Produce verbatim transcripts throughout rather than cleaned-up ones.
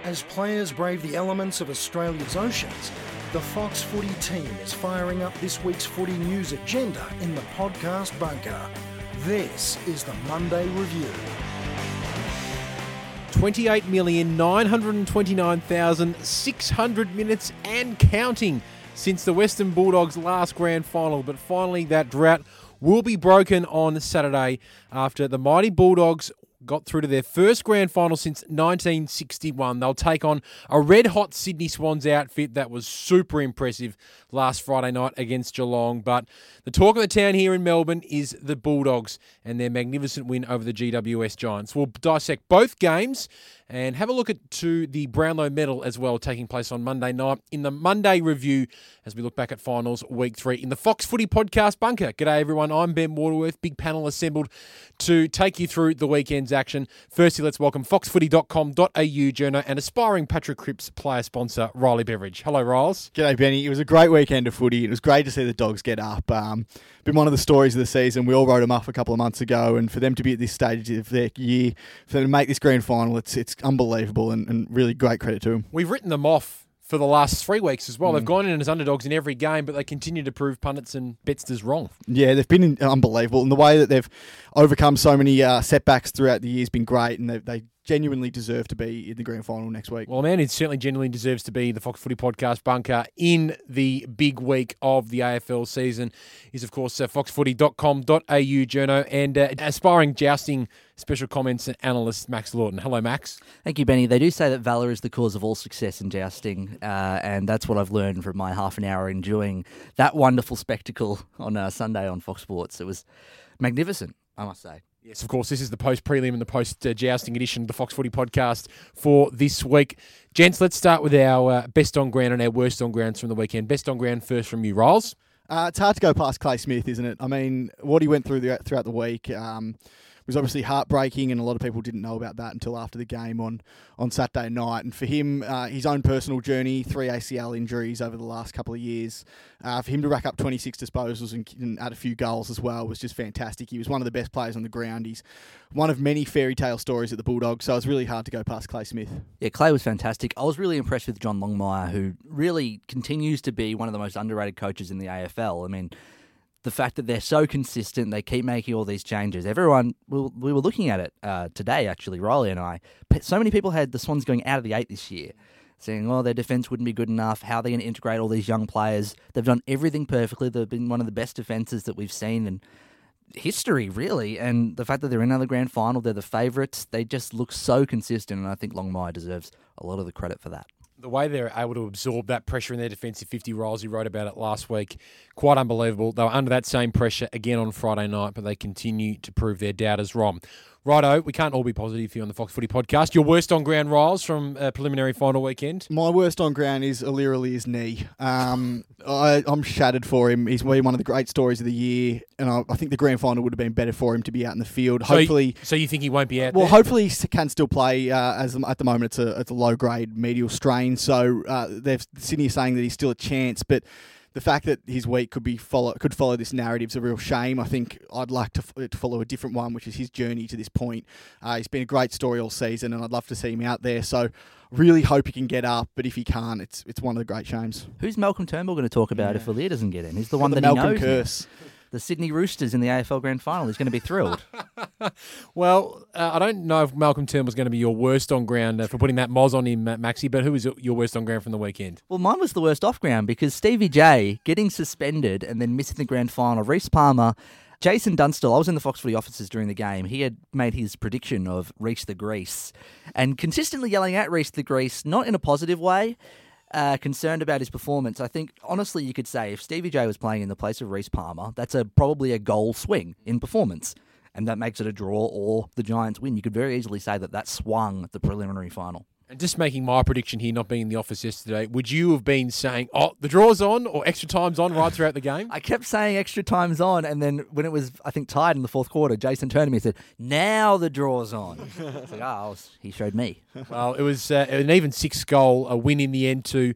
As players brave the elements of Australia's oceans, the Fox Footy team is firing up this week's footy news agenda in the podcast bunker. This is the Monday Review. twenty-eight million nine hundred twenty-nine thousand six hundred minutes and counting since the Western Bulldogs' last grand final, but finally that drought will be broken on Saturday after the mighty Bulldogs got through to their first grand final since nineteen sixty-one. They'll take on a red-hot Sydney Swans outfit that was super impressive last Friday night against Geelong. But the talk of the town here in Melbourne is the Bulldogs and their magnificent win over the G W S Giants. We'll dissect both games and have a look at to the Brownlow medal as well, taking place on Monday night in the Monday Review as we look back at finals week three in the Fox Footy Podcast Bunker. G'day everyone, I'm Ben Waterworth. Big panel assembled to take you through the weekend's action. Firstly, let's welcome fox footy dot com dot a u journo and aspiring Patrick Cripps player sponsor, Riley Beveridge. Hello, Riles. G'day, Benny. It was a great weekend of footy. It was great to see the Dogs get up. Um, been one of the stories of the season. We all wrote them up a couple of months ago, and for them to be at this stage of their year, for them to make this grand final, it's it's unbelievable and, and really great credit to them. We've written them off for the last three weeks as well. Mm. They've gone in as underdogs in every game, but they continue to prove pundits and betsters wrong. Yeah, they've been unbelievable. And the way that they've overcome so many uh, setbacks throughout the year has been great, and they they genuinely deserve to be in the grand final next week. Well, a man who certainly genuinely deserves to be the Fox Footy Podcast Bunker in the big week of the A F L season is, of course, uh, fox footy dot com dot a u journo and uh, aspiring jousting special comments analyst Max Lawton. Hello, Max. Thank you, Benny. They do say that valour is the cause of all success in jousting, uh, and that's what I've learned from my half an hour enjoying that wonderful spectacle on uh, Sunday on Fox Sports. It was magnificent, I must say. Yes, of course, this is the post-prelim and the post-jousting edition of the Fox Footy Podcast for this week. Gents, let's start with our uh, best on ground and our worst on grounds from the weekend. Best on ground first from you, Riles. Uh, it's hard to go past Clay Smith, isn't it? I mean, what he went through the, throughout the week um, was obviously heartbreaking, and a lot of people didn't know about that until after the game on, on Saturday night. And for him, uh, his own personal journey, three A C L injuries over the last couple of years, uh, for him to rack up twenty-six disposals and, and add a few goals as well was just fantastic. He was one of the best players on the ground. He's one of many fairy tale stories at the Bulldogs, so it's really hard to go past Clay Smith. Yeah, Clay was fantastic. I was really impressed with John Longmire, who really continues to be one of the most underrated coaches in the A F L. I mean, the fact that they're so consistent, they keep making all these changes. Everyone, we, we were looking at it uh, today, actually, Riley and I. So many people had the Swans going out of the eight this year, saying, oh, their defence wouldn't be good enough. How are they going to integrate all these young players? They've done everything perfectly. They've been one of the best defences that we've seen in history, really. And the fact that they're in another grand final, they're the favourites, they just look so consistent, and I think Longmire deserves a lot of the credit for that. The way they're able to absorb that pressure in their defensive fifty roles, you wrote about it last week, quite unbelievable. They were under that same pressure again on Friday night, but they continue to prove their doubters wrong. Righto, we can't all be positive here on the Fox Footy Podcast. Your worst on ground, Riles, from a preliminary final weekend? My worst on ground is Alirali's knee. Um, I, I'm shattered for him. He's been one of the great stories of the year, and I, I think the grand final would have been better for him to be out in the field. So hopefully, you, so you think he won't be out well, there? hopefully he can still play. Uh, as at the moment, it's a it's a low grade medial strain, so uh, they've Sydney are saying that he's still a chance, but the fact that his week could be follow could follow this narrative is a real shame. I think I'd like to, f- to follow a different one, which is his journey to this point. Uh, he's been a great story all season, and I'd love to see him out there. So, really hope he can get up. But if he can't, it's it's one of the great shames. Who's Malcolm Turnbull going to talk about yeah. if Alir doesn't get in? He's the one the that Malcolm he knows. Curse. The Sydney Roosters in the A F L Grand Final. He's going to be thrilled. Well, uh, I don't know if Malcolm Turnbull's going to be your worst on ground uh, for putting that moz on him, uh, Maxie, but who was your worst on ground from the weekend? Well, mine was the worst off ground because Stevie J getting suspended and then missing the grand final. Reece Palmer, Jason Dunstall, I was in the Fox Footy offices during the game. He had made his prediction of Reece the Grease and consistently yelling at Reece the Grease, not in a positive way. Uh, concerned about his performance. I think, honestly, you could say if Stevie J was playing in the place of Reece Palmer, that's a probably a goal swing in performance, and that makes it a draw or the Giants win. You could very easily say that that swung the preliminary final. And just making my prediction here, not being in the office yesterday, would you have been saying, oh, the draw's on or extra time's on right throughout the game? I kept saying extra time's on, and then when it was, I think, tied in the fourth quarter, Jason turned to me and said, now the draw's on. I was like, oh, he showed me. Well, it was uh, an even six-goal a win in the end to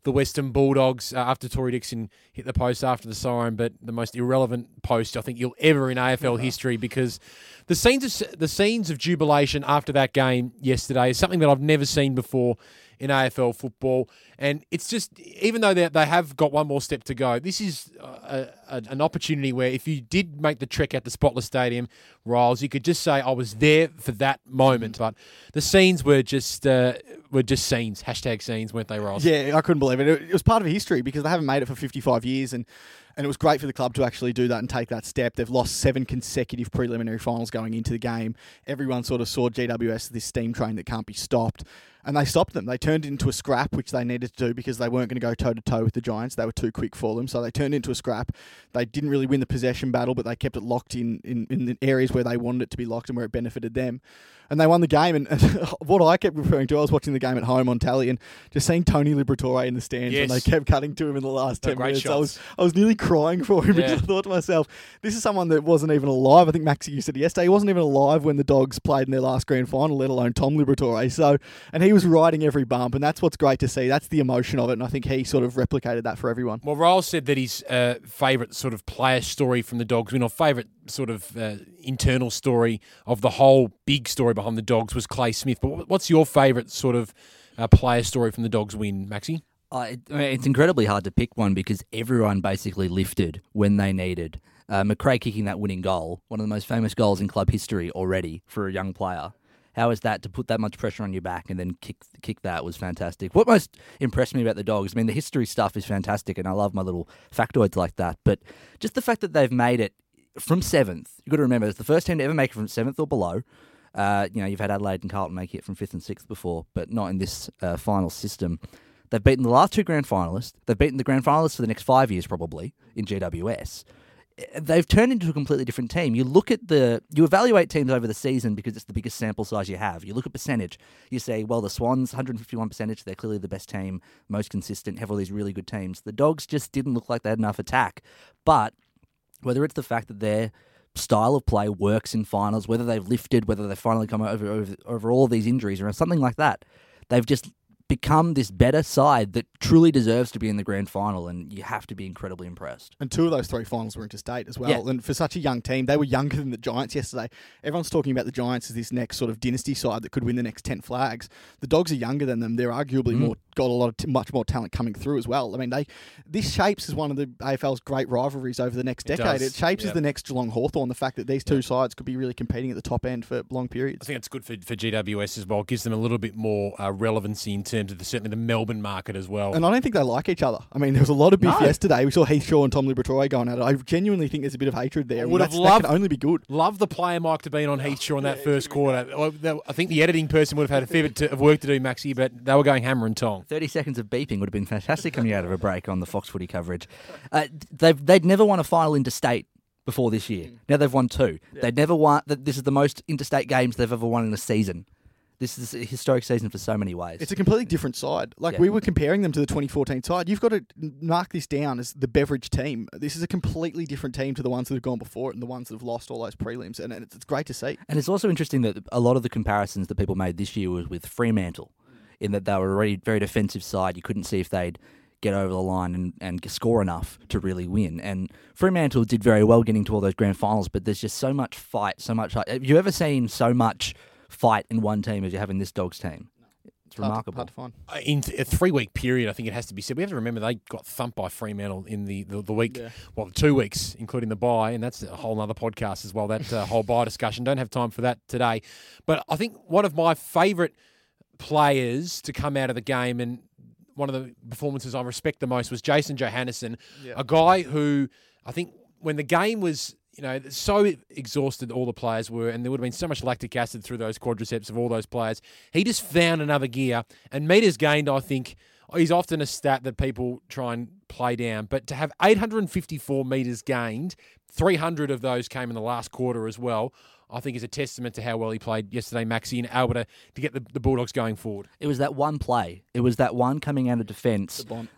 the Western Bulldogs uh, after Tory Dixon hit the post after the siren, but the most irrelevant post I think you'll ever in A F L yeah. history, because the scenes of, the scenes of jubilation after that game yesterday is something that I've never seen before in A F L football. And it's just, even though they, they have got one more step to go, this is a, a, an opportunity where if you did make the trek out to Spotless Stadium, Riles, you could just say, I was there for that moment. But the scenes were just uh, were just scenes, hashtag scenes, weren't they, Riles? Yeah, I couldn't believe it. It was part of history because they haven't made it for fifty-five years, and And it was great for the club to actually do that and take that step. They've lost seven consecutive preliminary finals going into the game. Everyone sort of saw G W S as this steam train that can't be stopped. And they stopped them. They turned it into a scrap, which they needed to do because they weren't going to go toe-to-toe with the Giants. They were too quick for them. So they turned it into a scrap. They didn't really win the possession battle, but they kept it locked in, in, in the areas where they wanted it to be locked and where it benefited them. And they won the game. And, and what I kept referring to, I was watching the game at home on tally and just seeing Tony Liberatore in the stands yes. when they kept cutting to him in the last ten minutes. I was, I was nearly crying for him yeah. because I thought to myself, this is someone that wasn't even alive. I think Maxie, you said yesterday, he wasn't even alive when the Dogs played in their last grand final, let alone Tom Liberatore. So, and he was riding every bump, and that's what's great to see. That's the emotion of it, and I think he sort of replicated that for everyone. Well, Riles said that his uh, favourite sort of player story from the Dogs win, or favourite sort of uh, internal story of the whole big story behind the Dogs was Clay Smith. But what's your favourite sort of uh, player story from the Dogs win, Maxie? Uh, it, I mean, it's incredibly hard to pick one because everyone basically lifted when they needed. Uh, McRae kicking that winning goal, one of the most famous goals in club history already for a young player. How is that to put that much pressure on your back and then kick kick that was fantastic. What most impressed me about the Dogs, I mean, the history stuff is fantastic and I love my little factoids like that, but just the fact that they've made it from seventh, you've got to remember, it's the first team to ever make it from seventh or below. Uh, you know, you've had Adelaide and Carlton make it from fifth and sixth before, but not in this uh, final system. They've beaten the last two grand finalists. They've beaten the grand finalists for the next five years probably in G W S. They've turned into a completely different team. You look at the, you evaluate teams over the season because it's the biggest sample size you have. You look at percentage. You say, well, the Swans, one hundred fifty-one percentage, they're clearly the best team, most consistent, have all these really good teams. The Dogs just didn't look like they had enough attack. But whether it's the fact that their style of play works in finals, whether they've lifted, whether they've finally come over, over, over all these injuries or something like that, they've just become this better side that truly deserves to be in the grand final, and you have to be incredibly impressed. And two of those three finals were interstate as well. Yeah. And for such a young team, they were younger than the Giants yesterday. Everyone's talking about the Giants as this next sort of dynasty side that could win the next ten flags. The Dogs are younger than them. They're arguably mm. more got a lot of t- much more talent coming through as well. I mean, they this shapes as one of the A F L's great rivalries over the next it decade. Does. It shapes yep. as the next Geelong Hawthorn. The fact that these two yep. sides could be really competing at the top end for long periods. I think it's good for, for G W S as well. It gives them a little bit more uh, relevancy in terms of the, certainly the Melbourne market as well. And I don't think they like each other. I mean, there was a lot of beef no. yesterday. We saw Heath Shaw and Tom Liberatore going at it. I genuinely think there's a bit of hatred there. I would have that loved, can only be good. Love the player Mike to be on Heath Shaw in that first quarter. I think the editing person would have had a fair bit of work to do, Maxie, but they were going hammer and tong. thirty seconds of beeping would have been fantastic coming out of a break on the Fox Footy coverage. Uh, they've they'd never won a final interstate before this year. Now they've won two. Yeah. They'd never won. This is the most interstate games they've ever won in a season. This is a historic season for so many ways. It's a completely different side. Like, yeah. we were comparing them to the twenty fourteen side. You've got to mark this down as the Beveridge team. This is a completely different team to the ones that have gone before it and the ones that have lost all those prelims. And it's, it's great to see. And it's also interesting that a lot of the comparisons that people made this year was with Fremantle, in that they were already a very defensive side. You couldn't see if they'd get over the line and, and score enough to really win. And Fremantle did very well getting to all those grand finals, but there's just so much fight, so much... Have you ever seen so much fight in one team as you have in this Dogs team? It's remarkable. Hard to, hard to find. In a three-week period, I think it has to be said. We have to remember they got thumped by Fremantle in the, the, the week, yeah. well, the two weeks, including the bye, and that's a whole other podcast as well, that uh, whole bye discussion. Don't have time for that today. But I think one of my favourite players to come out of the game, and one of the performances I respect the most, was Jason Johannesson, yeah. a guy who I think when the game was... You know, so exhausted all the players were, and there would have been so much lactic acid through those quadriceps of all those players. He just found another gear, and metres gained, I think, is often a stat that people try and play down. But to have eight hundred fifty-four metres gained, three hundred of those came in the last quarter as well, I think is a testament to how well he played yesterday, Maxie, and able to, to get the, the Bulldogs going forward. It was that one play. It was that one coming out of defence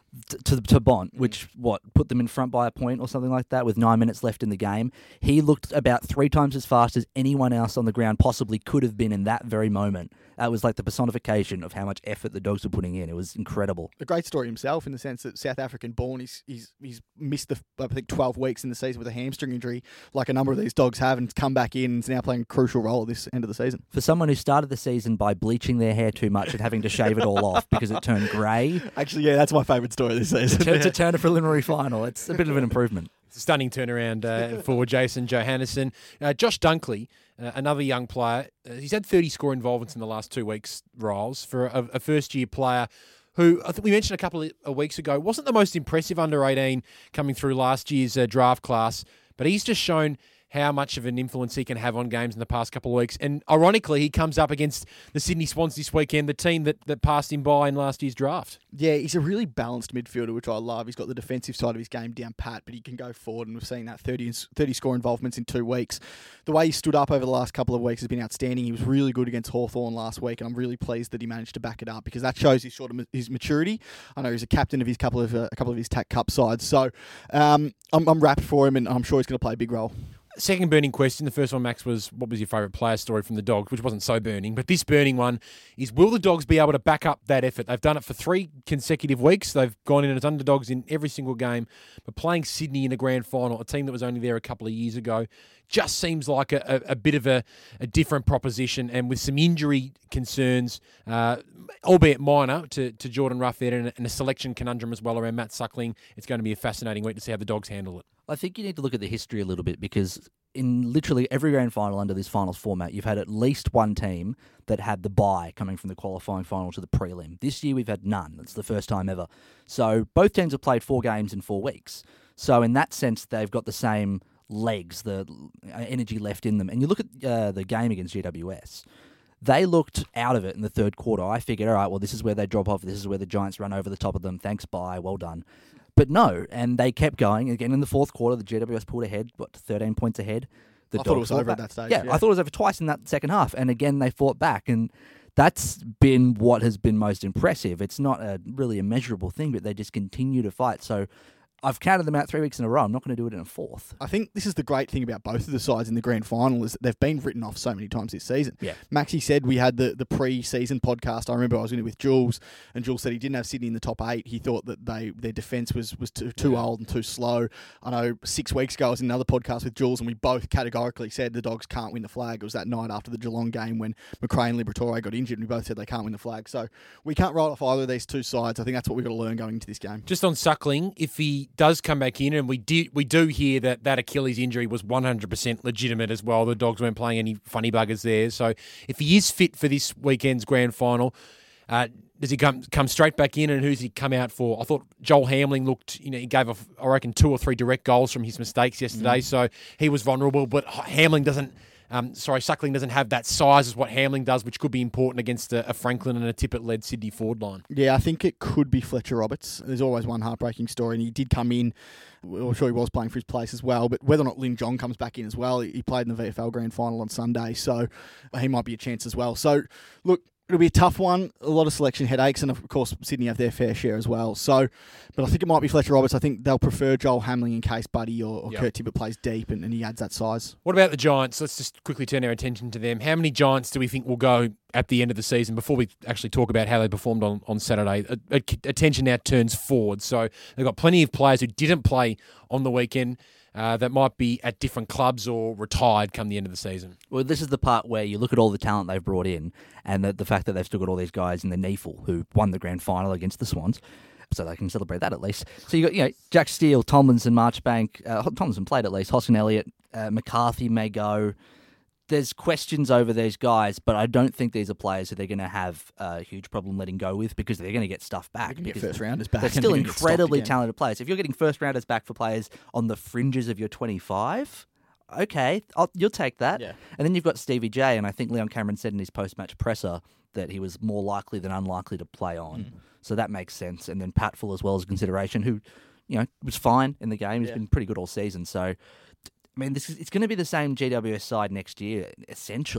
to to Bont, which what put them in front by a point or something like that with nine minutes left in the game. He looked about three times as fast as anyone else on the ground possibly could have been in that very moment. That was like the personification of how much effort the Dogs were putting in. It was incredible. A great story himself in the sense that South African born, he's he's he's missed the I think twelve weeks in the season with a hamstring injury, like a number of these dogs have, and come back in and is now playing a crucial role at this end of the season. For someone who started the season by bleaching their hair too much and having to shave it all off because it turned grey, actually, yeah, that's my favourite story this season. to, to turn a preliminary final, it's a bit of an improvement. It's a stunning turnaround uh, for Jason Johannesson. Uh, Josh Dunkley, uh, another young player, uh, he's had thirty score involvements in the last two weeks, Riles, for a, a first-year player who I think we mentioned a couple of weeks ago wasn't the most impressive under eighteen coming through last year's uh, draft class, but he's just shown how much of an influence he can have on games in the past couple of weeks. And ironically, he comes up against the Sydney Swans this weekend, the team that, that passed him by in last year's draft. Yeah, he's a really balanced midfielder, which I love. He's got the defensive side of his game down pat, but he can go forward, and we've seen that thirty, thirty score involvements in two weeks. The way he stood up over the last couple of weeks has been outstanding. He was really good against Hawthorn last week, and I'm really pleased that he managed to back it up because that shows his sort of his maturity. I know he's a captain of his couple of uh, a couple of his T A C Cup sides, so um, I'm, I'm wrapped for him, and I'm sure he's going to play a big role. Second burning question. The first one, Max, was what was your favourite player story from the Dogs, which wasn't so burning. But this burning one is, will the Dogs be able to back up that effort? They've done it for three consecutive weeks. They've gone in as underdogs in every single game. But playing Sydney in a grand final, a team that was only there a couple of years ago, just seems like a, a, a bit of a, a different proposition. And with some injury concerns, uh, albeit minor, to, to Jordan Ruff there, and, and a selection conundrum as well around Matt Suckling, it's going to be a fascinating week to see how the Dogs handle it. I think you need to look at the history a little bit because in literally every grand final under this finals format, you've had at least one team that had the bye coming from the qualifying final to the prelim. This year we've had none. It's the first time ever. So both teams have played four games in four weeks. So in that sense, they've got the same legs, the energy left in them. And you look at uh, the game against G W S. They looked out of it in the third quarter. I figured, all right, well, this is where they drop off. This is where the Giants run over the top of them. Thanks, bye, well done. But no, and they kept going. Again, in the fourth quarter, the G W S pulled ahead, what, thirteen points ahead. The I thought it was over at that stage. Yeah, yeah, I thought it was over twice in that second half. And again, they fought back. And that's been what has been most impressive. It's not a really a measurable thing, but they just continue to fight. So I've counted them out three weeks in a row. I'm not going to do it in a fourth. I think this is the great thing about both of the sides in the grand final is that they've been written off so many times this season. Yeah. Maxie said we had the, the pre-season podcast. I remember I was in it with Jules, and Jules said he didn't have Sydney in the top eight. He thought that they their defence was, was too, too old and too slow. I know six weeks ago I was in another podcast with Jules, and we both categorically said the Dogs can't win the flag. It was that night after the Geelong game when McRae and Liberatore got injured, and we both said they can't win the flag. So we can't write off either of these two sides. I think that's what we've got to learn going into this game. Just on Suckling, if he does come back in, and we did, we do hear that that Achilles injury was one hundred percent legitimate as well. The Dogs weren't playing any funny buggers there. So if he is fit for this weekend's grand final, uh, does he come come straight back in, and who's he come out for? I thought Joel Hamling looked, you know, he gave off, I reckon, two or three direct goals from his mistakes yesterday. Mm. So he was vulnerable, but Hamling doesn't. Um, sorry, Suckling doesn't have that size as what Hamling does, which could be important against a, a Franklin and a Tippett-led Sydney forward line. Yeah, I think it could be Fletcher Roberts. There's always one heartbreaking story, and he did come in. I'm sure he was playing for his place as well, but whether or not Lin Jong comes back in as well, he played in the V F L Grand Final on Sunday, so he might be a chance as well. So, look, it'll be a tough one, a lot of selection headaches, and of course Sydney have their fair share as well. So, but I think it might be Fletcher Roberts. I think they'll prefer Joel Hamling in case Buddy or, or yep. Kurt Tippett plays deep and, and he adds that size. What about the Giants? Let's just quickly turn our attention to them. How many Giants do we think will go at the end of the season before we actually talk about how they performed on, on Saturday? A, a, attention now turns forward. So they've got plenty of players who didn't play on the weekend. Uh, that might be at different clubs or retired come the end of the season. Well, this is the part where you look at all the talent they've brought in and the, the fact that they've still got all these guys in the N E F L who won the grand final against the Swans, so they can celebrate that at least. So you got you know Jack Steele, Tomlinson, Marchbank, uh, Tomlinson played at least, Hoskin Elliott, uh, McCarthy may go. There's questions over these guys, but I don't think these are players that they're going to have a huge problem letting go with because they're going to get stuff back. They can get first rounders back. They're still incredibly talented players. If you're getting first rounders back for players on the fringes of your twenty-five, okay, I'll, you'll take that. Yeah. And then you've got Stevie J, and I think Leon Cameron said in his post-match presser that he was more likely than unlikely to play on. Mm. So that makes sense. And then Patfull as well as consideration, who, you know, was fine in the game. He's yeah. been pretty good all season. So, I mean, this is, it's going to be the same G W S side next year, essentially.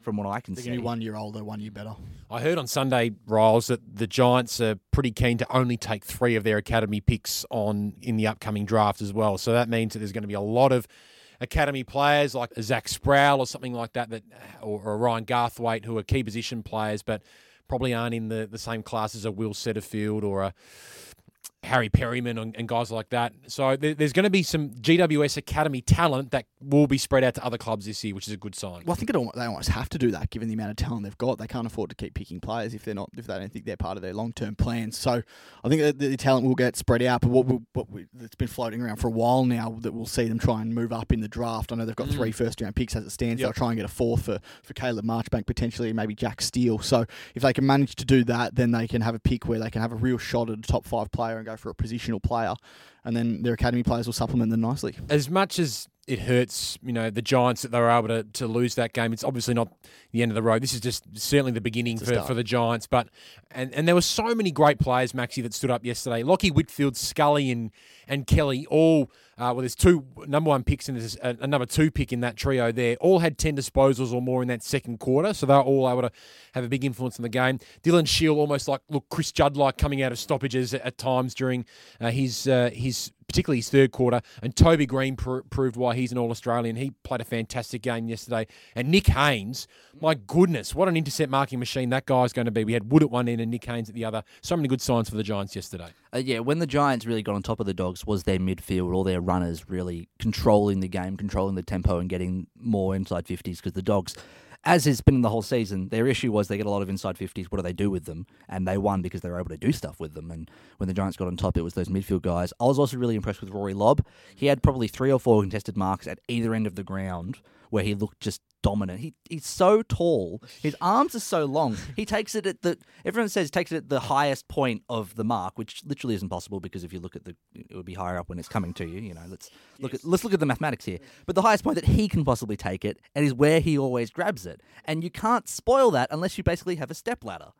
from what I can They're see. going to be one year older, one year better. I heard on Sunday, Riles, that the Giants are pretty keen to only take three of their academy picks on in the upcoming draft as well. So that means that there's going to be a lot of academy players like Zach Sproul or something like that, that or, or Ryan Garthwaite, who are key position players, but probably aren't in the, the same class as a Will Setterfield or a Harry Perryman and, and guys like that. So there, there's going to be some G W S Academy talent that will be spread out to other clubs this year, which is a good sign. Well, I think it almost, they almost have to do that given the amount of talent they've got. They can't afford to keep picking players if they're not if they don't think they're part of their long term plans. So I think that the talent will get spread out. But what, we, what we, it's been floating around for a while now that we'll see them try and move up in the draft. I know they've got mm. three first round picks as it stands. Yep. They'll try and get a fourth for for Caleb Marchbank potentially, maybe Jack Steele. So if they can manage to do that, then they can have a pick where they can have a real shot at a top five player and go for a positional player, and then their academy players will supplement them nicely. As much as it hurts, you know, the Giants that they were able to, to lose that game, it's obviously not the end of the road. This is just certainly the beginning for, for the Giants. But and, and there were so many great players, Maxie, that stood up yesterday. Lockie Whitfield, Scully and, and Kelly, all, uh, well, there's two number one picks and there's a, a number two pick in that trio there, all had ten disposals or more in that second quarter. So they were all able to have a big influence on the game. Dylan Shield almost like, look, Chris Judd-like coming out of stoppages at, at times during uh, his uh, his particularly his third quarter, and Toby Green pr- proved why he's an All-Australian. He played a fantastic game yesterday. And Nick Haynes, my goodness, what an intercept marking machine that guy's going to be. We had Wood at one end and Nick Haynes at the other. So many good signs for the Giants yesterday. Uh, yeah, when the Giants really got on top of the Dogs was their midfield, all their runners really controlling the game, controlling the tempo and getting more inside fifties, because the Dogs, as has been the whole season, their issue was they get a lot of inside fifties. What do they do with them? And they won because they were able to do stuff with them. And when the Giants got on top, it was those midfield guys. I was also really impressed with Rory Lobb. He had probably three or four contested marks at either end of the ground where he looked just dominant. He He's so tall. His arms are so long. He takes it at the, everyone says takes it at the highest point of the mark, which literally isn't possible because if you look at the, it would be higher up when it's coming to you. You know, let's look yes. at let's look at the mathematics here. But the highest point that he can possibly take it, and is where he always grabs it. And you can't spoil that unless you basically have a step ladder.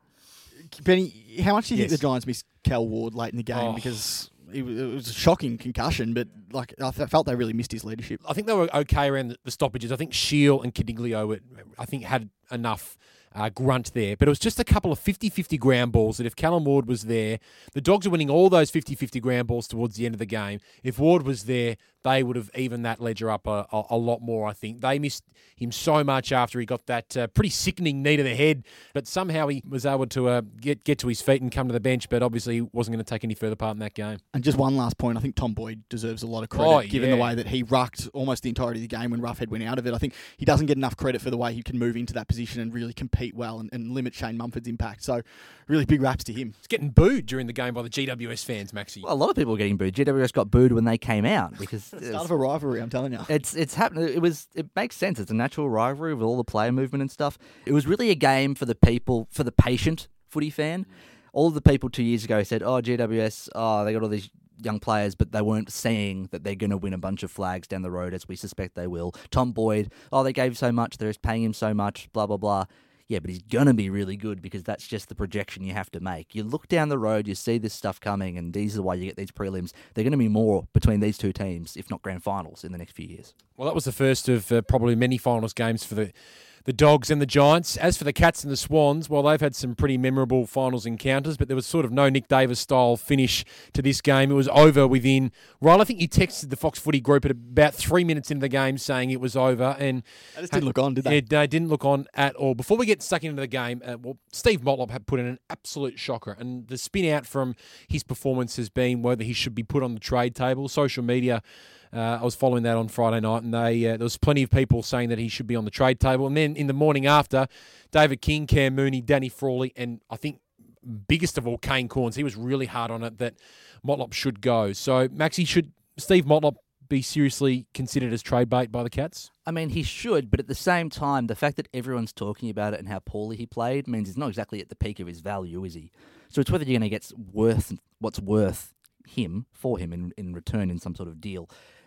Benny, how much do you yes. think the Giants missed Cal Ward late in the game? Oh. Because it was, it was a shocking concussion, but like I felt they really missed his leadership. I think they were okay around the stoppages. I think Shield and Cadiglio, were, I think, had enough uh, grunt there. But it was just a couple of fifty-fifty ground balls that if Callum Ward was there, the Dogs are winning all those fifty-fifty ground balls towards the end of the game. If Ward was there, they would have evened that ledger up a, a, a lot more, I think. They missed him so much after he got that uh, pretty sickening knee to the head, but somehow he was able to uh, get, get to his feet and come to the bench, but obviously he wasn't going to take any further part in that game. And just one last point, I think Tom Boyd deserves a lot of credit, oh, given yeah. the way that he rucked almost the entirety of the game when Roughhead went out of it. I think he doesn't get enough credit for the way he can move into that position and really compete well and, and limit Shane Mumford's impact. So really big raps to him. He's getting booed during the game by the G W S fans, Maxie. Well, a lot of people were getting booed. G W S got booed when they came out because It's the start of a rivalry, I'm telling you. It's it's happening. It was. It makes sense. It's a natural rivalry with all the player movement and stuff. It was really a game for the people, for the patient footy fan. All of the people two years ago said, "Oh, G W S, oh, they got all these young players," but they weren't saying that they're going to win a bunch of flags down the road, as we suspect they will. Tom Boyd, oh, they gave so much, they're just paying him so much, blah blah blah. Yeah, but he's going to be really good because that's just the projection you have to make. You look down the road, you see this stuff coming, and these are why you get these prelims. They're going to be more between these two teams, if not grand finals, in the next few years. Well, that was the first of uh, probably many finals games for the the Dogs and the Giants. As for the Cats and the Swans, well, they've had some pretty memorable finals encounters, but there was sort of no Nick Davis-style finish to this game. It was over within... Well, I think you texted the Fox Footy group at about three minutes into the game saying it was over. And They just didn't look on, did they? Yeah, they didn't look on at all. Before we get stuck into the game, uh, well, Steve Motlop had put in an absolute shocker, and the spin out from his performance has been whether he should be put on the trade table. Social media... Uh, I was following that on Friday night, and they uh, there was plenty of people saying that he should be on the trade table. And then in the morning after, David King, Cam Mooney, Danny Frawley, and I think biggest of all, Kane Corns, he was really hard on it that Motlop should go. So, Maxie, should Steve Motlop be seriously considered as trade bait by the Cats? I mean, he should, but at the same time, the fact that everyone's talking about it and how poorly he played means he's not exactly at the peak of his value, is he? So it's whether you're going to get worth what's worth him for him in, in return in some sort of deal.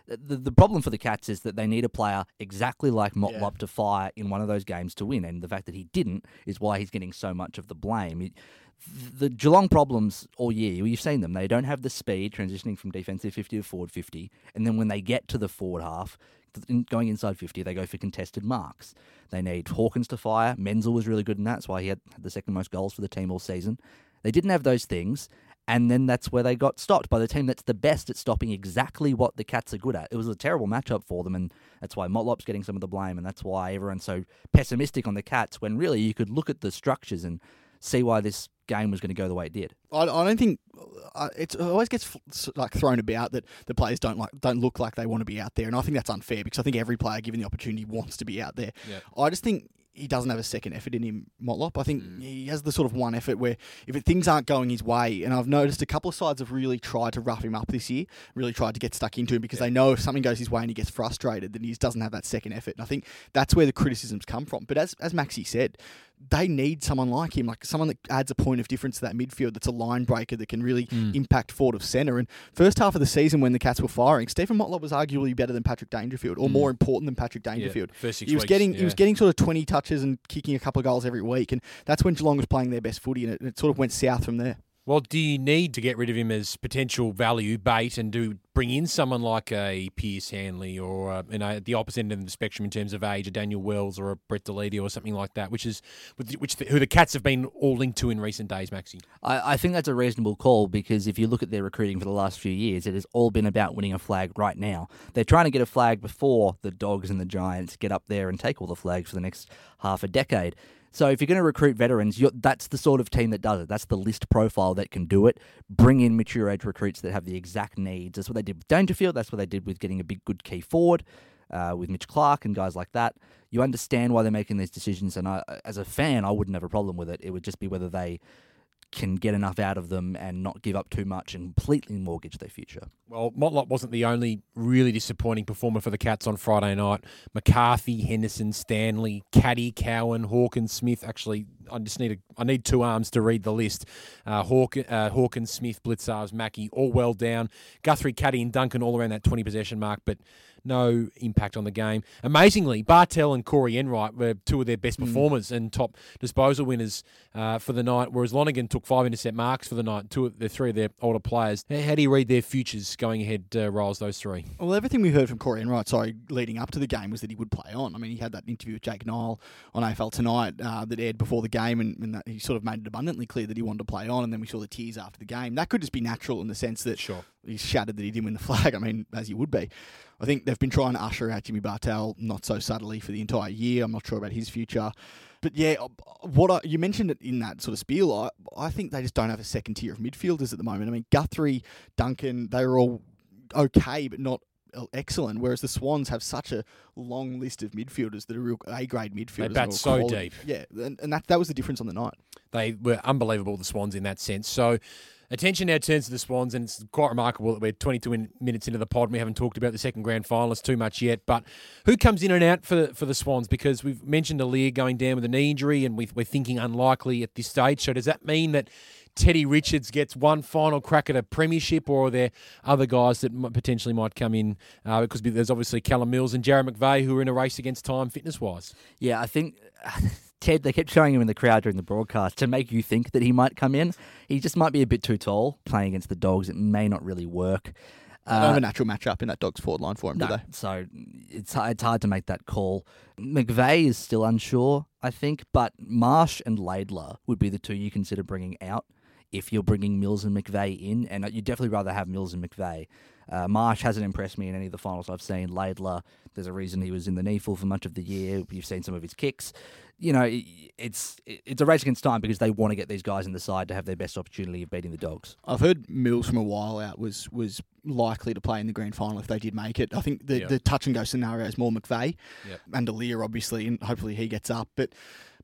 The, the problem for the Cats is that they need a player exactly like Motlop Yeah. to fire in one of those games to win, and the fact that he didn't is why he's getting so much of the blame. It, the Geelong problems all year, you've seen them. They don't have the speed transitioning from defensive fifty to forward fifty, and then when they get to the forward half, going inside fifty, they go for contested marks. They need Hawkins to fire. Menzel was really good in that. That's why he had the second most goals for the team all season. They didn't have those things, and then that's where they got stopped by the team that's the best at stopping exactly what the Cats are good at. It was a terrible matchup for them, and that's why Motlop's getting some of the blame, and that's why everyone's so pessimistic on the Cats, when really you could look at the structures and see why this game was going to go the way it did. I, I don't think uh, it's, it always gets like thrown about that the players don't like don't look like they want to be out there, and I think that's unfair because I think every player given the opportunity wants to be out there. Yeah. I just think he doesn't have a second effort in him, Motlop. I think mm. he has the sort of one effort where if it, things aren't going his way, and I've noticed a couple of sides have really tried to rough him up this year, really tried to get stuck into him because yeah. they know if something goes his way and he gets frustrated, then he just doesn't have that second effort. And I think that's where the criticisms come from. But as as Maxie said, they need someone like him, like someone that adds a point of difference to that midfield, that's a line breaker that can really mm. impact forward of centre. And first half of the season when the Cats were firing, Stephen Motlop was arguably better than Patrick Dangerfield, or mm. more important than Patrick Dangerfield. Yeah, first six he was weeks, getting yeah. he was getting sort of twenty touches and kicking a couple of goals every week, and that's when Geelong was playing their best footy, and it, and it sort of went south from there. Well, do you need to get rid of him as potential value bait and do bring in someone like a Pierce Hanley or uh, you know at the opposite end of the spectrum in terms of age, a Daniel Wells or a Brett Deledio or something like that, which is which the, who the Cats have been all linked to in recent days, Maxie? I, I think that's a reasonable call because if you look at their recruiting for the last few years, it has all been about winning a flag right now. They're trying to get a flag before the Dogs and the Giants get up there and take all the flags for the next half a decade. So if you're going to recruit veterans, you're, that's the sort of team that does it. That's the list profile that can do it. Bring in mature age recruits that have the exact needs. That's what they did with Dangerfield. That's what they did with getting a big, good key forward, uh, with Mitch Clark and guys like that. You understand why they're making these decisions, and I, as a fan, I wouldn't have a problem with it. It would just be whether they can get enough out of them and not give up too much and completely mortgage their future. Well, Motlop wasn't the only really disappointing performer for the Cats on Friday night. McCarthy, Henderson, Stanley, Caddy, Cowan, Hawkins, Smith. Actually, I just need a, I need two arms to read the list. Uh, Hawk, uh, Hawkins, Smith, Blitzars, Mackey, all well down. Guthrie, Caddy and Duncan all around that twenty possession mark, but no impact on the game. Amazingly, Bartel and Corey Enright were two of their best performers mm. and top disposal winners uh, for the night, whereas Lonergan took five intercept marks for the night, two of the three of their older players. How do you read their futures going ahead, uh, Riles, those three? Well, everything we heard from Corey Enright, sorry, leading up to the game was that he would play on. I mean, he had that interview with Jake Nile on A F L Tonight uh, that aired before the game, and, and that he sort of made it abundantly clear that he wanted to play on, and then we saw the tears after the game. That could just be natural in the sense that sure. he's shattered that he didn't win the flag. I mean, as he would be. I think they've been trying to usher out Jimmy Bartel not so subtly for the entire year. I'm not sure about his future. But yeah, what I, you mentioned it in that sort of spiel, I, I think they just don't have a second tier of midfielders at the moment. I mean, Guthrie, Duncan, they were all okay, but not excellent, whereas the Swans have such a long list of midfielders that are real A-grade midfielders. They bat so quality. deep. Yeah, and, and that, that was the difference on the night. They were unbelievable, the Swans, in that sense. So attention now turns to the Swans, and it's quite remarkable that we're twenty-two minutes into the pod and we haven't talked about the second grand finalist too much yet. But who comes in and out for the, for the Swans? Because we've mentioned Aliir going down with a knee injury, and we, we're thinking unlikely at this stage. So does that mean that Teddy Richards gets one final crack at a premiership, or are there other guys that might, potentially might come in? Uh, because there's obviously Callum Mills and Jarrod McVeigh who are in a race against time fitness-wise. Yeah, I think Ted, they kept showing him in the crowd during the broadcast to make you think that he might come in. He just might be a bit too tall. Playing against the Dogs, it may not really work. They don't have a natural matchup in that Dogs forward line for him, no, do they? So it's, it's hard to make that call. McVeigh is still unsure, I think, but Marsh and Laidler would be the two you consider bringing out if you're bringing Mills and McVeigh in, and you'd definitely rather have Mills and McVeigh. Uh, Marsh hasn't impressed me in any of the finals I've seen. Laidler, there's a reason he was in the knee full for much of the year. You've seen some of his kicks. You know, it's it's a race against time because they want to get these guys in the side to have their best opportunity of beating the Dogs. I've heard Mills from a while out was was likely to play in the grand final if they did make it. I think the, yep. the touch and go scenario is more McVeigh yep. and Aliir, obviously, and hopefully he gets up. But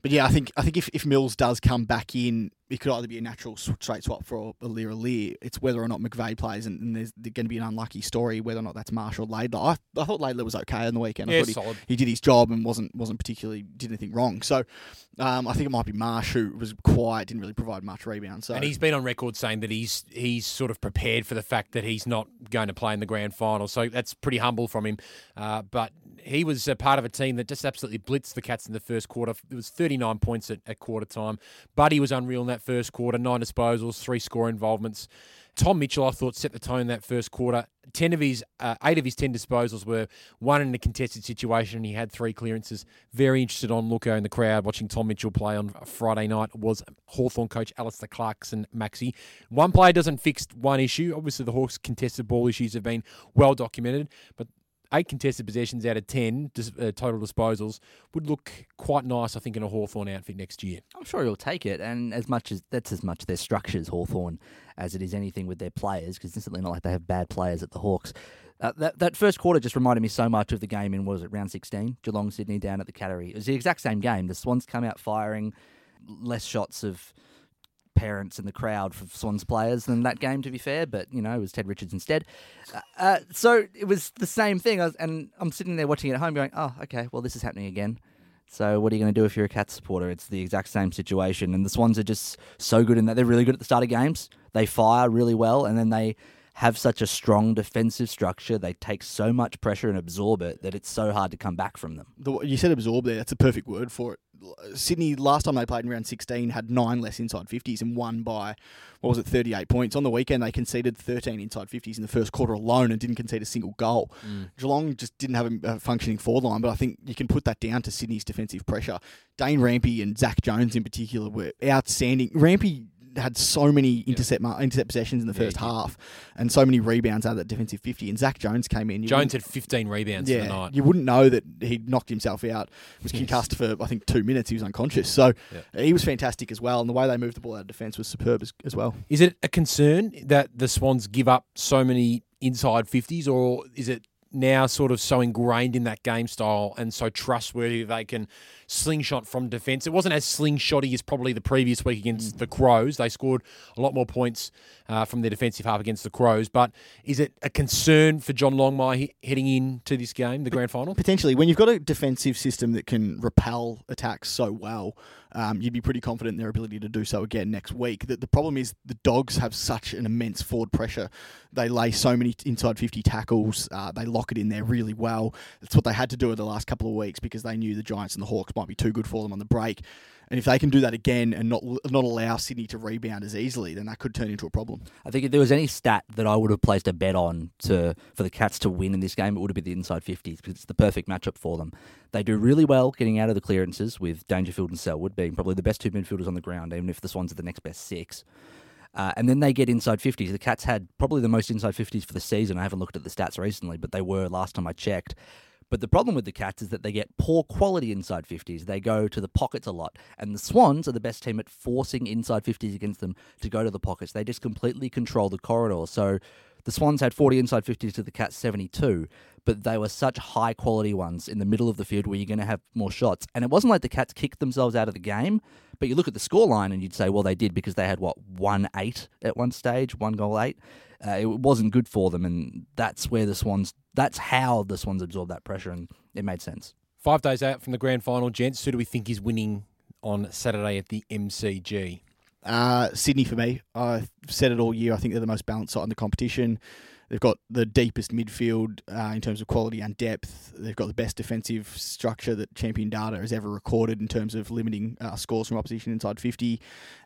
But yeah, I think I think if, if Mills does come back in, it could either be a natural straight swap for Aliir Aliir. It's whether or not McVeigh plays, and, and there's, there's going to be an unlucky story whether or not that's Marsh or Laidler. I, I thought Laidler was okay on the weekend. I Yeah, thought he, solid. he did his job and wasn't wasn't particularly did anything wrong. So um, I think it might be Marsh who was quiet, didn't really provide much rebound. So And he's been on record saying that he's he's sort of prepared for the fact that he's not going to play in the grand final. So that's pretty humble from him. Uh, but he was a part of a team that just absolutely blitzed the Cats in the first quarter. It was thirty-nine points at, at quarter time. Buddy was unreal in that first quarter. Nine disposals, three score involvements. Tom Mitchell, I thought, set the tone that first quarter. Ten of his, uh, eight of his ten disposals were one in a contested situation, and he had three clearances. Very interested on looker in the crowd watching Tom Mitchell play on Friday night was Hawthorn coach Alistair Clarkson Maxey. One player doesn't fix one issue. Obviously, the Hawks' contested ball issues have been well documented, but eight contested possessions out of ten dis- uh, total disposals would look quite nice, I think, in a Hawthorn outfit next year. I'm sure he'll take it, and as much as that's as much their structures, Hawthorn, as it is anything with their players, because it's certainly not like they have bad players at the Hawks. Uh, that that first quarter just reminded me so much of the game in, what was it, round sixteen? Geelong Sydney down at the Cattery. It was the exact same game. The Swans come out firing, less shots of parents in the crowd for Swans players than that game, to be fair, but, you know, it was Ted Richards instead. Uh, uh, so it was the same thing, I was, and I'm sitting there watching it at home going, oh, okay, well, this is happening again. So what are you going to do if you're a Cats supporter? It's the exact same situation, and the Swans are just so good in that. They're really good at the start of games. They fire really well, and then they have such a strong defensive structure. They take so much pressure and absorb it that it's so hard to come back from them. The, you said absorb there. That's a perfect word for it. Sydney, last time they played in round sixteen, had nine less inside fifties and won by, what was it, thirty-eight points. On the weekend, they conceded thirteen inside fifties in the first quarter alone and didn't concede a single goal. Mm. Geelong just didn't have a, a functioning forward line, but I think you can put that down to Sydney's defensive pressure. Dane Rampy and Zach Jones in particular were outstanding. Rampy had so many intercept yeah. intercept possessions in the first yeah, half and so many rebounds out of that defensive fifty, and Zach Jones came in. You Jones had fifteen rebounds yeah, for the night. You wouldn't know that he'd knocked himself out. He was concussed for, I think, two minutes. He was unconscious. So yeah. he was fantastic as well, and the way they moved the ball out of defence was superb as, as well. Is it a concern that the Swans give up so many inside fifties, or is it now sort of so ingrained in that game style and so trustworthy they can slingshot from defence? It wasn't as slingshotty as probably the previous week against the Crows. They scored a lot more points uh, from their defensive half against the Crows. But is it a concern for John Longmire he- heading into this game, the grand final? Potentially. When you've got a defensive system that can repel attacks so well, um, you'd be pretty confident in their ability to do so again next week. The, the problem is the Dogs have such an immense forward pressure. They lay so many inside fifty tackles. Uh, they lock it in there really well. That's what they had to do in the last couple of weeks because they knew the Giants and the Hawks might be too good for them on the break. And if they can do that again and not not allow Sydney to rebound as easily, then that could turn into a problem. I think if there was any stat that I would have placed a bet on to for the Cats to win in this game, it would have been the inside fifties because it's the perfect matchup for them. They do really well getting out of the clearances with Dangerfield and Selwood being probably the best two midfielders on the ground, even if the Swans are the next best six. Uh, and then they get inside fifties. The Cats had probably the most inside fifties for the season. I haven't looked at the stats recently, but they were last time I checked. But the problem with the Cats is that they get poor quality inside fifties. They go to the pockets a lot. And the Swans are the best team at forcing inside fifties against them to go to the pockets. They just completely control the corridor. So the Swans had forty inside fifties to the Cats seventy-two, but they were such high quality ones in the middle of the field where you're going to have more shots. And it wasn't like the Cats kicked themselves out of the game, but you look at the scoreline and you'd say, well, they did because they had, what, one eight at one stage, one goal eight. Uh, it wasn't good for them, and that's where the Swans, that's how the Swans absorbed that pressure, and it made sense. Five days out from the grand final, gents, who do we think is winning on Saturday at the M C G? Uh, Sydney for me. I've said it all year. I think they're the most balanced side in the competition. They've got the deepest midfield uh, in terms of quality and depth. They've got the best defensive structure that Champion Data has ever recorded in terms of limiting uh, scores from opposition inside fifty.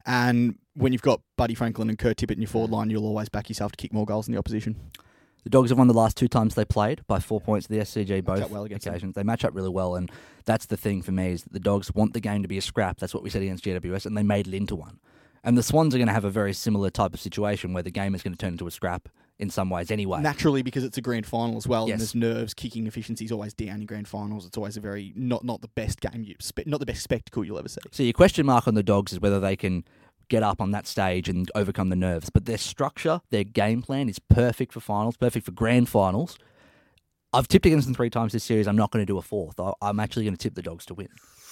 And when you've got Buddy Franklin and Kurt Tippett in your forward line, you'll always back yourself to kick more goals than the opposition. The Dogs have won the last two times they played by four points at the S C G both well occasions. them. They match up really well, and that's the thing for me is that the Dogs want the game to be a scrap. That's what we said against G W S, and they made it into one. And the Swans are going to have a very similar type of situation where the game is going to turn into a scrap in some ways anyway. Naturally, because it's a grand final as well, yes. and there's nerves, kicking efficiency is always down in grand finals. It's always a very, not not the best game, you spe- not the best spectacle you'll ever see. So your question mark on the Dogs is whether they can get up on that stage and overcome the nerves. But their structure, their game plan is perfect for finals, perfect for grand finals. I've tipped against them three times this series. I'm not going to do a fourth. I'm actually going to tip the Dogs to win.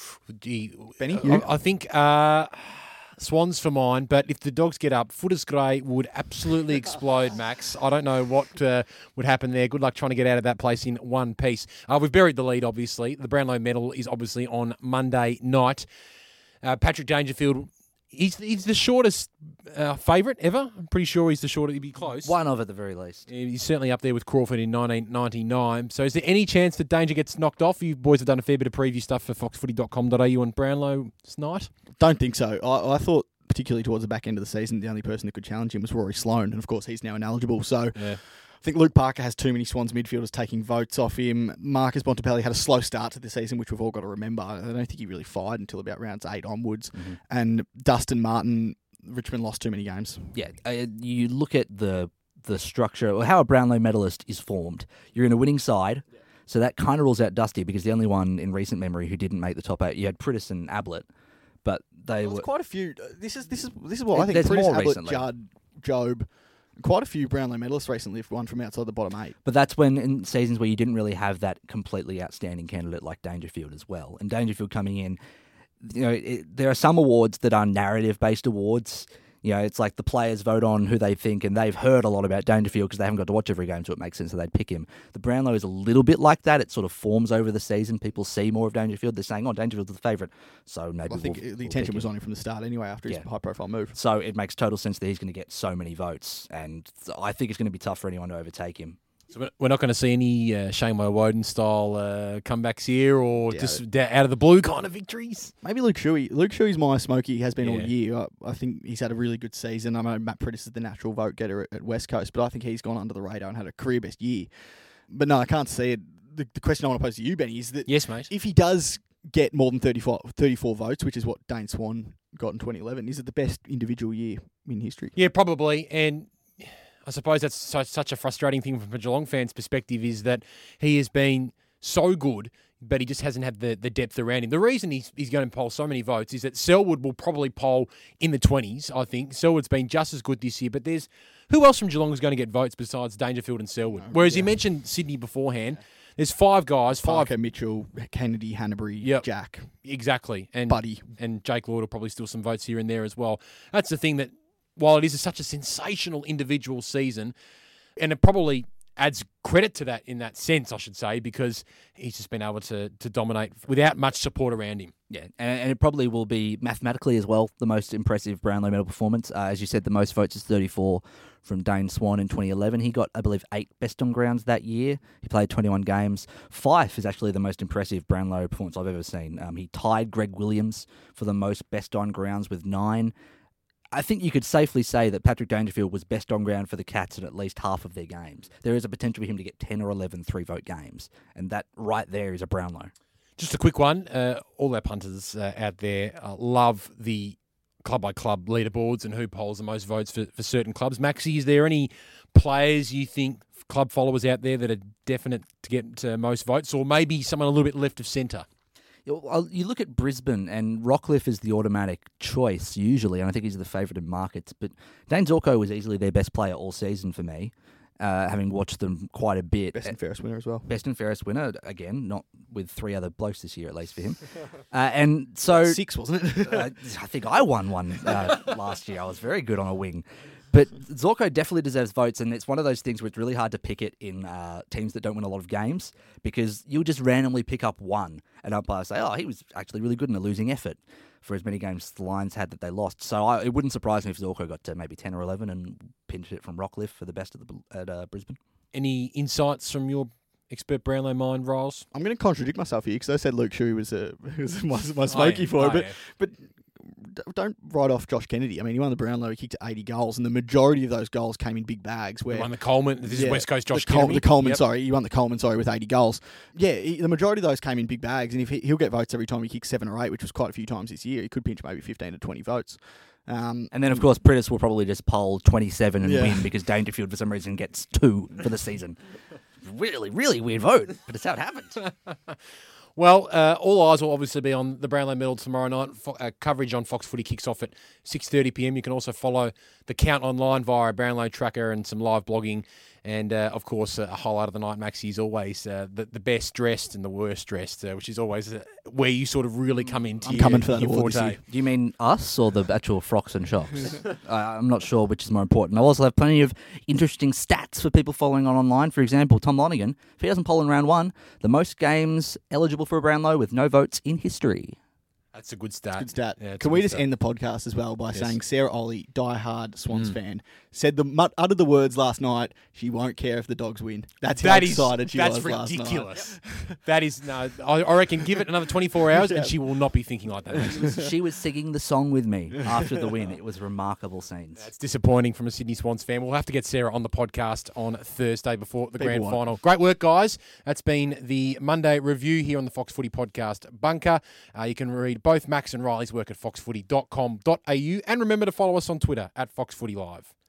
Gee, Benny, I, you? I think uh, Swans for mine, but if the Dogs get up, Footers Grey would absolutely explode, Max. I don't know what uh, would happen there. Good luck trying to get out of that place in one piece. Uh, we've buried the lead, obviously. The Brownlow medal is obviously on Monday night. Uh, Patrick Dangerfield, he's, he's the shortest uh, favourite ever. I'm pretty sure he's the shortest. He'd be close. One of at the very least. He's certainly up there with Crawford in nineteen ninety-nine. So is there any chance that Danger gets knocked off? You boys have done a fair bit of preview stuff for fox footy dot com dot a u on Brownlow tonight. Don't think so. I, I thought, particularly towards the back end of the season, the only person that could challenge him was Rory Sloane, and of course he's now ineligible. So Yeah. I think Luke Parker has too many Swans midfielders taking votes off him. Marcus Bontempelli had a slow start to the season, which we've all got to remember. I don't think he really fired until about rounds eight onwards. Mm-hmm. And Dustin Martin, Richmond lost too many games. Yeah, uh, you look at the the structure, or how a Brownlow medalist is formed. You're in a winning side, so that kind of rules out Dusty, because the only one in recent memory who didn't make the top eight, you had Pritis and Ablett, but they There's were... quite a few. This is this is this is what I think. There's Pritis, more Ablett, recently. Judd, Job, quite a few Brownlow medalists recently have won from outside the bottom eight. But that's when in seasons where you didn't really have that completely outstanding candidate like Dangerfield as well. And Dangerfield coming in, you know, it, there are some awards that are narrative-based awards. You know, it's like the players vote on who they think, and they've heard a lot about Dangerfield because they haven't got to watch every game, so it makes sense that they'd pick him. The Brownlow is a little bit like that. It sort of forms over the season. People see more of Dangerfield. They're saying, oh, Dangerfield's the favourite, so maybe I think we'll, the we'll attention pick was him. on him from the start anyway after his Yeah. high-profile move. So it makes total sense that he's going to get so many votes, and I think it's going to be tough for anyone to overtake him. So we're- we're not going to see any uh, Shane Woden style uh, comebacks here, or Yeah. just da- out of the blue kind of victories. Maybe Luke Shuey. Luke Shuey's my smoky. He has been all Yeah. year. I, I think he's had a really good season. I know Matt Pritis is the natural vote getter at, at West Coast, but I think he's gone under the radar and had a career best year. But no, I can't see it. The, the question I want to pose to you, Benny, is that Yes, mate. if he does get more than thirty-four, thirty-four votes, which is what Dane Swan got in twenty eleven, is it the best individual year in history? Yeah, probably. And I suppose that's so, such a frustrating thing from a Geelong fan's perspective, is that he has been so good, but he just hasn't had the, the depth around him. The reason he's, he's going to poll so many votes is that Selwood will probably poll in the twenties, I think. Selwood's been just as good this year, but there's who else from Geelong is going to get votes besides Dangerfield and Selwood? Whereas you mentioned Sydney beforehand, there's five guys, five... Parker, Mitchell, Kennedy, Hanbury, Yep. Jack, Exactly. And Buddy. And Jake Lloyd will probably steal some votes here and there as well. That's the thing that, while it is such a sensational individual season, and it probably adds credit to that in that sense, I should say, because he's just been able to to dominate without much support around him. Yeah, and, and it probably will be mathematically as well the most impressive Brownlow medal performance. Uh, as you said, the most votes is thirty-four from Dane Swan in twenty eleven. He got, I believe, eight best on grounds that year. He played twenty-one games. Fife is actually the most impressive Brownlow performance I've ever seen. Um, he tied Greg Williams for the most best on grounds with nine. I think you could safely say that Patrick Dangerfield was best on ground for the Cats in at least half of their games. There is a potential for him to get ten or eleven three-vote games, and that right there is a Brownlow. Just a quick one. Uh, all our punters uh, out there uh, love the club-by-club leaderboards and who polls the most votes for, for certain clubs. Maxie, is there any players you think, club followers out there, that are definite to get uh, most votes, or maybe someone a little bit left of centre? You look at Brisbane, and Rockcliffe is the automatic choice usually, and I think he's the favourite in markets. But Dane Zorko was easily their best player all season for me, uh, having watched them quite a bit. Best and fairest winner as well. Best and fairest winner, again, not with three other blokes this year, at least for him. uh, and so Six, wasn't it? uh, I think I won one uh, last year. I was very good on a wing. But Zorko definitely deserves votes, and it's one of those things where it's really hard to pick it in uh, teams that don't win a lot of games, because you'll just randomly pick up one, and umpire say, oh, he was actually really good in a losing effort for as many games as the Lions had that they lost. So I, it wouldn't surprise me if Zorko got to maybe ten or eleven and pinched it from Rockcliffe for the best of the, at uh, Brisbane. Any insights from your expert Brownlow mind, Riles? I'm going to contradict myself here because I said Luke Shuey was, a, was my, my smoky Oh, yeah. for it, Oh, but, yeah. but d- don't write off Josh Kennedy. I mean, he won the Brownlow, he kicked eighty goals, and the majority of those goals came in big bags. Where He won the Coleman. This Yeah, is West Coast Josh the, Col- Kennedy. the Coleman, Yep. sorry, he won the Coleman, sorry, with eighty goals. Yeah, he, the majority of those came in big bags, and if he, he'll get votes every time he kicks seven or eight, which was quite a few times this year, he could pinch maybe fifteen to twenty votes. Um, And then, of course, Pritis will probably just poll twenty-seven and Yeah. win because Dangerfield, for some reason, gets two for the season. Really, really weird vote, but it's how it happened. Well, uh, all eyes will obviously be on the Brownlow Medal tomorrow night. Fo- uh, coverage on Fox Footy kicks off at six thirty p m. You can also follow the count online via a Brownlow tracker and some live blogging. And, uh, of course, uh, a highlight of the night, Maxie, is always uh, the, the best dressed and the worst dressed, uh, which is always uh, where you sort of really come into I'm your, coming for that your award this forte. year. Do you mean us or the actual frocks and shocks? uh, I'm not sure which is more important. I also have plenty of interesting stats for people following on online. For example, Tom Lonigan, if he doesn't poll in round one, the most games eligible for a Brownlow with no votes in history. That's a good stat. Good stat. Yeah, it's Can a we good just stat. end the podcast as well by Yes. saying Sarah Ollie, diehard Swans Mm. fan, said the mut- uttered the words last night. She won't care if the Dogs win. That's how That is excited she that's was last night. ridiculous. That is no. I, I reckon give it another twenty-four hours Yeah. and she will not be thinking like that. She was singing the song with me after the win. It was remarkable scenes. It's disappointing from a Sydney Swans fan. We'll have to get Sarah on the podcast on Thursday before the People grand won't. final. Great work, guys. That's been the Monday review here on the Fox Footy Podcast Bunker. Uh, you can read both Max and Riley's work at fox footy dot com dot a u and remember to follow us on Twitter at Fox Footy Live.